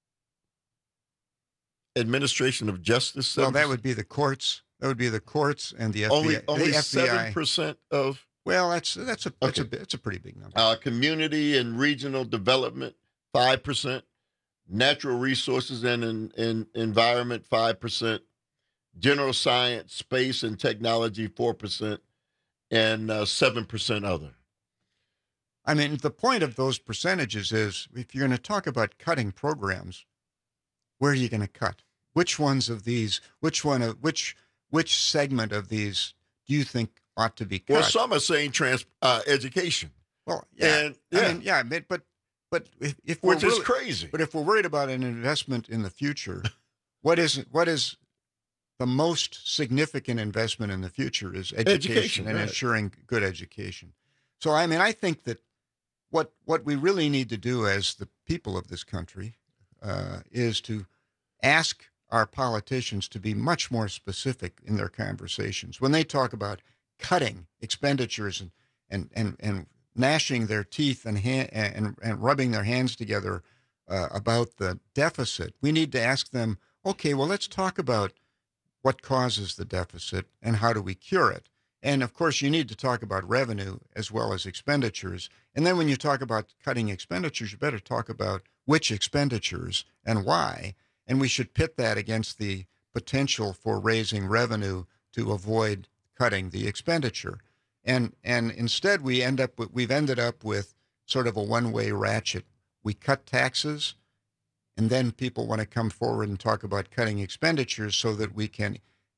Administration of justice, 7%. Well, that would be the courts. That would be the courts and the FBI. Only the FBI. 7% of. Well, that's a pretty big number. Community and regional development, 5%. Natural resources and environment, 5%. General science, space, and technology, 4%. And 7% other. I mean, the point of those percentages is, if you're going to talk about cutting programs, where are you going to cut? Which ones of these? Which segment of these do you think ought to be cut? Well, some are saying education. Well, yeah, but But if which we're is really, crazy. But if we're worried about an investment in the future, what is the most significant investment in the future is education and right. ensuring good education. So, I mean, I think that what we really need to do as the people of this country is to ask our politicians to be much more specific in their conversations. When they talk about cutting expenditures and gnashing their teeth and rubbing their hands together about the deficit, we need to ask them, okay, well, let's talk about what causes the deficit and how do we cure it. And of course, you need to talk about revenue as well as expenditures. And then when you talk about cutting expenditures, you better talk about which expenditures and why. And we should pit that against the potential for raising revenue to avoid cutting the expenditure. And instead, we've ended up with sort of a one-way ratchet. We cut taxes, and then people want to come forward and talk about cutting expenditures so that we can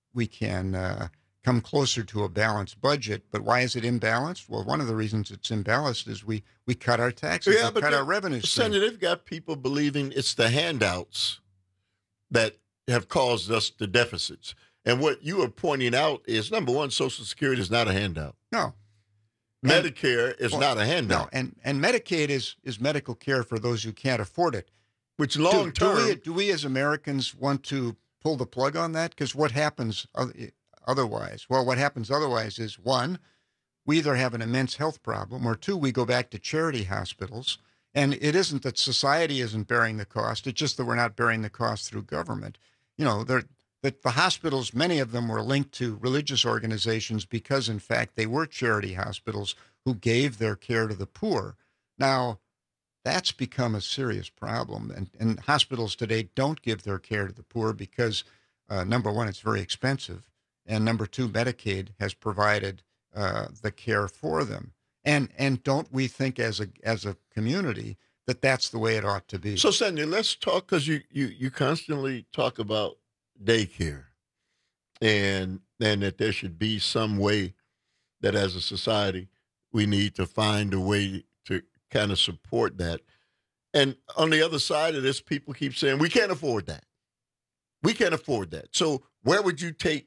come closer to a balanced budget. But why is it imbalanced? Well, one of the reasons it's imbalanced is we cut our taxes, we cut our revenue stream. Senator, they've got people believing it's the handouts that have caused us the deficits. And what you are pointing out is, number one, Social Security is not a handout. No. Medicare is not a handout. No, and Medicaid is medical care for those who can't afford it. Which long term... Do we as Americans want to pull the plug on that? Because what happens otherwise? Well, what happens otherwise is, one, we either have an immense health problem, or two, we go back to charity hospitals. And it isn't that society isn't bearing the cost. It's just that we're not bearing the cost through government. You know, the hospitals, many of them were linked to religious organizations because, in fact, they were charity hospitals who gave their care to the poor. Now, that's become a serious problem. And hospitals today don't give their care to the poor because, number one, it's very expensive. And number two, Medicaid has provided the care for them. And don't we think as a community that that's the way it ought to be? So, Senator, let's talk, because you constantly talk about daycare and that there should be some way that as a society we need to find a way to kind of support that. And on the other side of this, people keep saying, we can't afford that. We can't afford that. So where would you take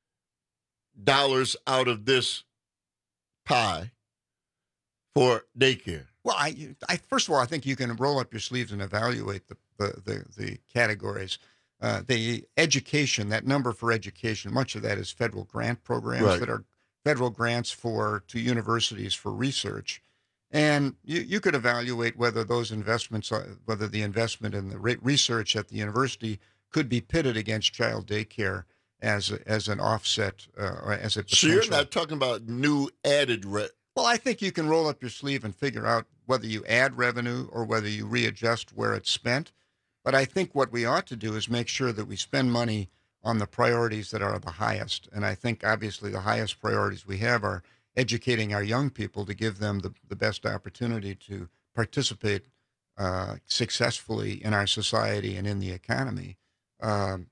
dollars out of this pie for daycare? Well, I first of all, I think you can roll up your sleeves and evaluate the categories. The education, that number for education, much of that is federal grant programs that are federal grants to universities for research. And you could evaluate whether those investments, whether the investment in the research at the university could be pitted against child daycare as an offset or as a potential. So you're not talking about new added Well, I think you can roll up your sleeve and figure out whether you add revenue or whether you readjust where it's spent. But I think what we ought to do is make sure that we spend money on the priorities that are the highest. And I think, obviously, the highest priorities we have are educating our young people to give them the best opportunity to participate successfully in our society and in the economy. And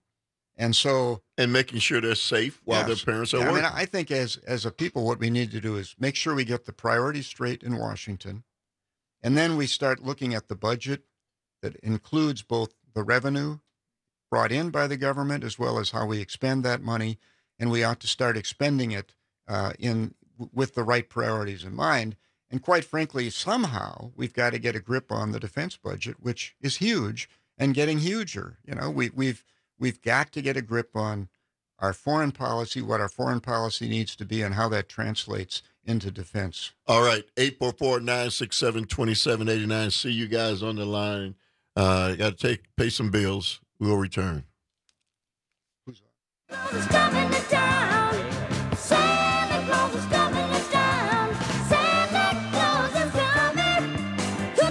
making sure they're safe while their parents are working. I mean, I think as a people, what we need to do is make sure we get the priorities straight in Washington. And then we start looking at the budget that includes both the revenue brought in by the government as well as how we expend that money. And we ought to start expending it with the right priorities in mind. And quite frankly, somehow we've got to get a grip on the defense budget, which is huge and getting huger. You know, we've got to get a grip on our foreign policy, what our foreign policy needs to be, and how that translates into defense. All right, 844-967-2789. See you guys on the line. Got to pay some bills. We'll return. Who's coming to town? Santa Claus is coming to town. Santa Claus is coming to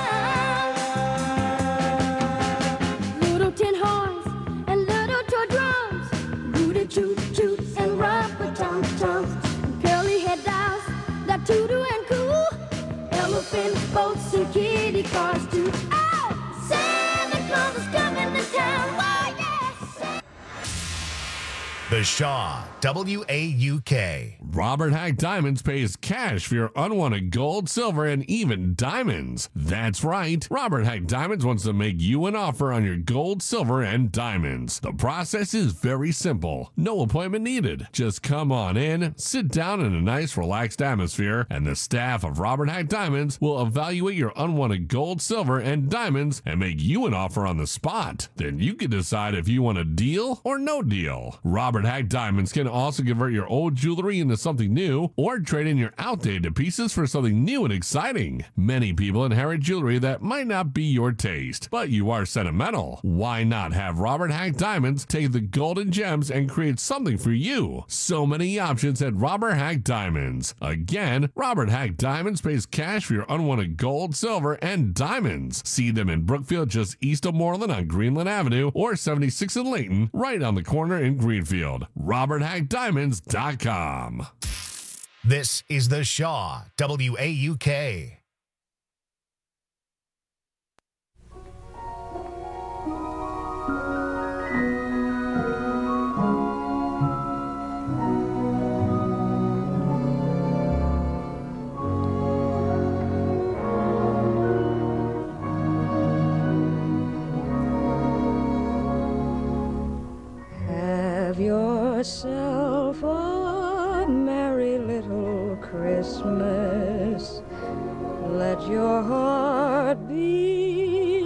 town. Little tin horns and little toy drums, rooty toot toots and rubber tum tums, curly head dolls that toodle and coo, elephant boats and kitty cars too. Oh, Santa Claus is coming to town. Why, yes. The Shaw, WAUK. Robert Hack Diamonds pays cash for your unwanted gold, silver, and even diamonds. That's right. Robert Hack Diamonds wants to make you an offer on your gold, silver, and diamonds. The process is very simple. No appointment needed. Just come on in, sit down in a nice, relaxed atmosphere, and the staff of Robert Hack Diamonds will evaluate your unwanted gold, silver, and diamonds and make you an offer on the spot. Then you can decide if you want a deal or no deal. Robert Hack Diamonds can also convert your old jewelry into something new or trade in your outdated pieces for something new and exciting. Many people inherit jewelry that might not be your taste, but you are sentimental. Why not have Robert Hack Diamonds take the golden gems and create something for you? So many options at Robert Hack Diamonds. Again, Robert Hack Diamonds pays cash for your unwanted gold, silver, and diamonds. See them in Brookfield just east of Moreland on Greenland Avenue or 76 in Layton, right on the corner in Greenfield. RobertHackDiamonds.com. This is The Shaw, WAUK. Have yourself a merry little Christmas. Let your heart be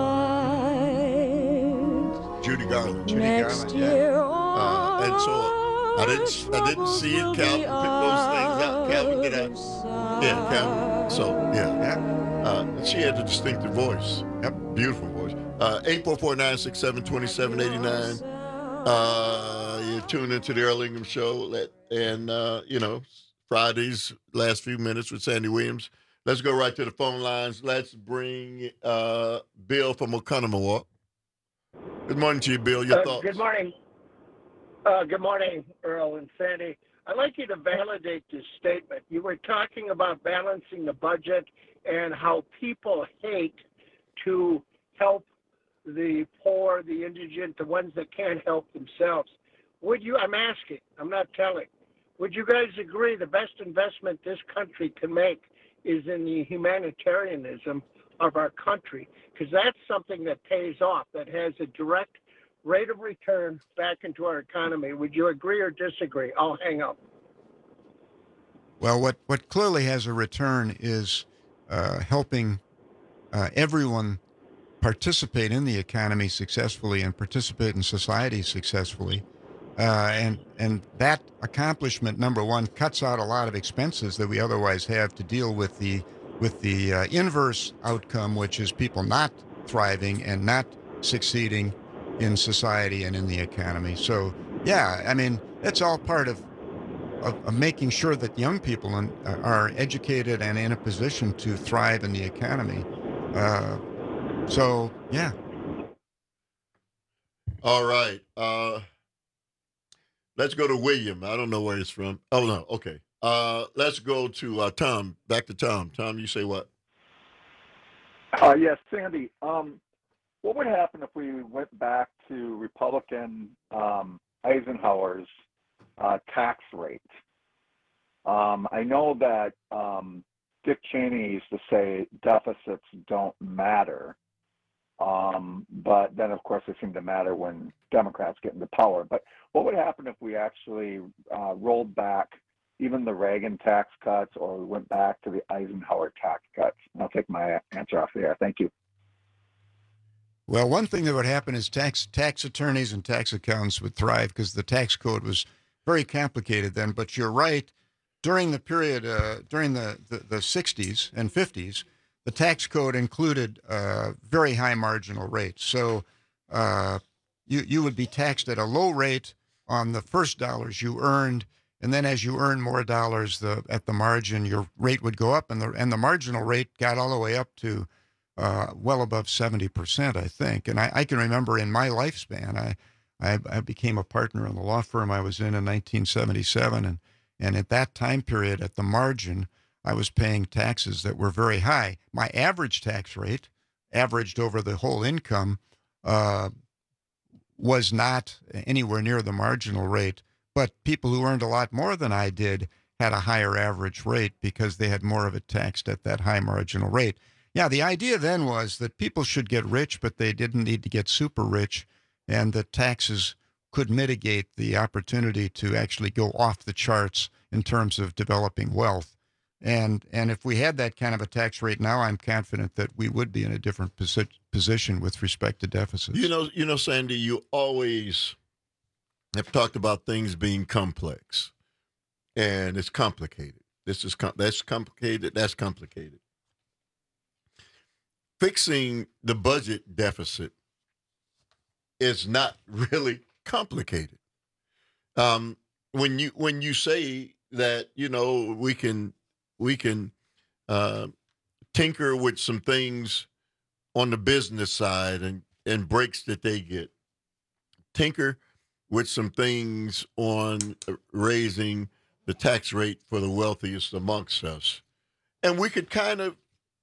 light. Judy Garland. Next year and so I didn't see it. Calvin picked those things out. Calvin did that. Yeah, Calvin. So yeah. She had a distinctive voice. Yep, beautiful voice. 844-967-2789. You tune into the Earl Ingram Show, and Fridays, last few minutes with Sandy Williams. Let's go right to the phone lines. Let's bring Bill from Oconomowoc. Good morning to you, Bill. Your thoughts? Good morning. Good morning, Earl and Sandy. I'd like you to validate this statement. You were talking about balancing the budget and how people hate to help the poor, the indigent, the ones that can't help themselves. I'm asking, I'm not telling. Would you guys agree the best investment this country can make is in the humanitarianism of our country? Because that's something that pays off, that has a direct rate of return back into our economy. Would you agree or disagree? I'll hang up. Well, what clearly has a return is helping everyone participate in the economy successfully and participate in society successfully. And that accomplishment, number one, cuts out a lot of expenses that we otherwise have to deal with the inverse outcome, which is people not thriving and not succeeding in society and in the economy. So, yeah, I mean, that's all part of making sure that young people are educated and in a position to thrive in the economy. So, yeah. All right. Let's go to William. I don't know where he's from. Oh, no. Okay. Let's go to Tom. Back to Tom. Tom, you say what? Yes, Sandy. What would happen if we went back to Republican Eisenhower's tax rate? I know that Dick Cheney used to say deficits don't matter. But then, of course, they seem to matter when Democrats get into power. But what would happen if we actually rolled back even the Reagan tax cuts, or we went back to the Eisenhower tax cuts? And I'll take my answer off the air. Thank you. Well, one thing that would happen is tax attorneys and tax accountants would thrive because the tax code was very complicated then. But you're right. During the period, during the 60s and 50s, the tax code included very high marginal rates. So you would be taxed at a low rate on the first dollars you earned, and then as you earn more dollars at the margin, your rate would go up, and the marginal rate got all the way up to well above 70%, I think. And I can remember in my lifespan, I became a partner in the law firm I was in 1977, and at that time period, at the margin, I was paying taxes that were very high. My average tax rate, averaged over the whole income, was not anywhere near the marginal rate, but people who earned a lot more than I did had a higher average rate because they had more of it taxed at that high marginal rate. Yeah, the idea then was that people should get rich, but they didn't need to get super rich, and that taxes could mitigate the opportunity to actually go off the charts in terms of developing wealth. And if we had that kind of a tax rate now, I'm confident that we would be in a different position with respect to deficits. You know, Sandy, you always have talked about things being complex, and it's complicated. That's complicated. That's complicated. Fixing the budget deficit is not really complicated. When you say that, you know, we can tinker with some things on the business side and breaks that they get, tinker with some things on raising the tax rate for the wealthiest amongst us, and we can kind of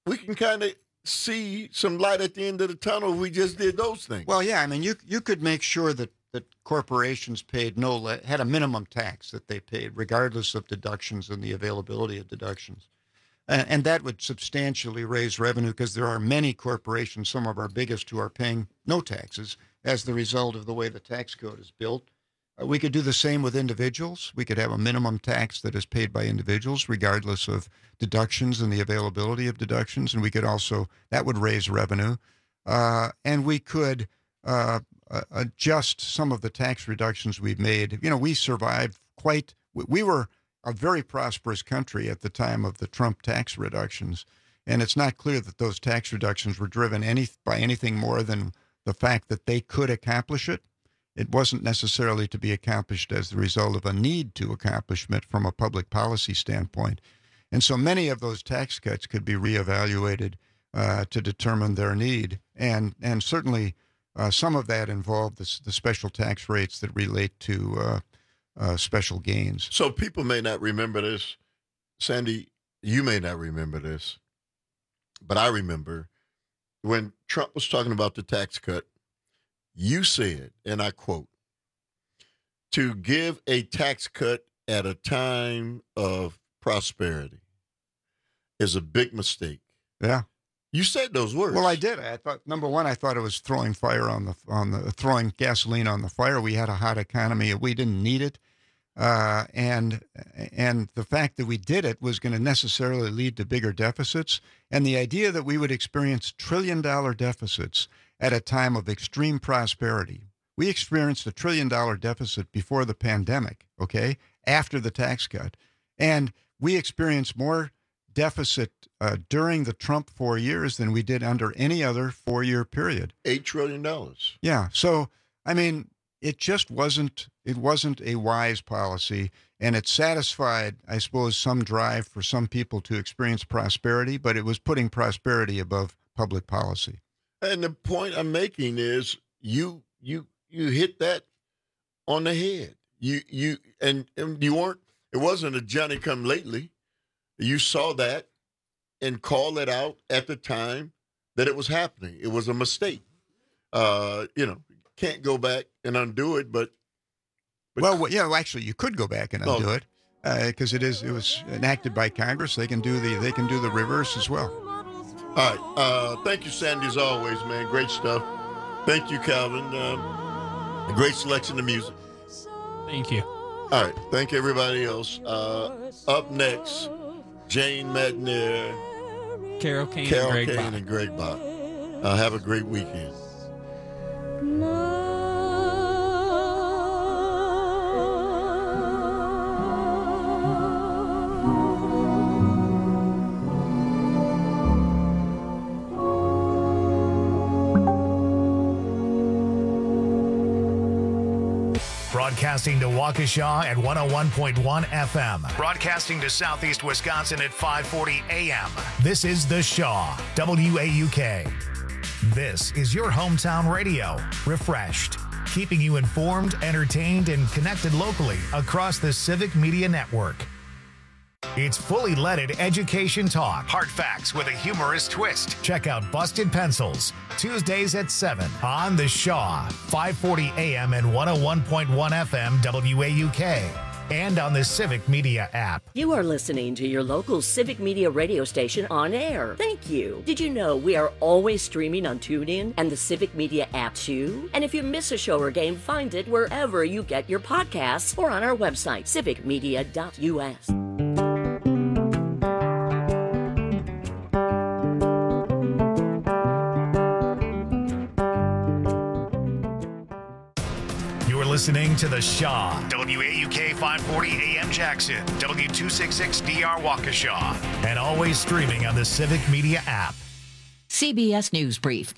see some light at the end of the tunnel if we just did those things. Well, yeah, I mean, you could make sure that corporations had a minimum tax that they paid, regardless of deductions and the availability of deductions. And that would substantially raise revenue because there are many corporations, some of our biggest, who are paying no taxes as the result of the way the tax code is built. We could do the same with individuals. We could have a minimum tax that is paid by individuals, regardless of deductions and the availability of deductions. And we could also, that would raise revenue. And we could adjust some of the tax reductions we've made. You know, we survived we were a very prosperous country at the time of the Trump tax reductions. And it's not clear that those tax reductions were driven by anything more than the fact that they could accomplish it. It wasn't necessarily to be accomplished as the result of a need to accomplishment from a public policy standpoint. And so many of those tax cuts could be reevaluated to determine their need. And certainly some of that involved the special tax rates that relate to special gains. So people may not remember this. Sandy, you may not remember this, but I remember when Trump was talking about the tax cut, you said, and I quote, to give a tax cut at a time of prosperity is a big mistake. Yeah. You said those words. Well, I did. I thought, number one, I thought it was throwing throwing gasoline on the fire. We had a hot economy. We didn't need it. And the fact that we did it was going to necessarily lead to bigger deficits. And the idea that we would experience $1 trillion deficits at a time of extreme prosperity. We experienced $1 trillion deficit before the pandemic, okay, after the tax cut. And we experienced more deficit during the Trump 4 years than we did under any other 4-year period. $8 trillion. Yeah. So, I mean, it just wasn't a wise policy, and it satisfied, I suppose, some drive for some people to experience prosperity, but it was putting prosperity above public policy. And the point I'm making is you hit that on the head. You weren't, it wasn't a Johnny come lately. You saw that and called it out at the time that it was happening. It was a mistake. Can't go back and undo it, but well, yeah, actually, you could go back and undo it because it was enacted by Congress. They can do the reverse as well. All right. Thank you, Sandy, as always, man. Great stuff. Thank you, Calvin. A great selection of music. Thank you. All right. Thank everybody else. Up next, Jane Madnier, Carol Kane, and Greg Bach. Have a great weekend. Broadcasting to Waukesha at 101.1 FM. Broadcasting to Southeast Wisconsin at 540 AM. This is The Shaw, WAUK. This is your hometown radio, refreshed, keeping you informed, entertained, and connected locally across the Civic Media Network. It's fully leaded education talk. Hard facts with a humorous twist. Check out Busted Pencils, Tuesdays at 7 on The Shaw, 540 AM and 101.1 FM WAUK. And on the Civic Media app. You are listening to your local Civic Media radio station on air. Thank you. Did you know we are always streaming on TuneIn and the Civic Media app too? And if you miss a show or game, find it wherever you get your podcasts or on our website, civicmedia.us. Listening to The Shaw, WAUK 540 AM Jackson, W266DR Waukesha, and always streaming on the Civic Media app. CBS News Brief.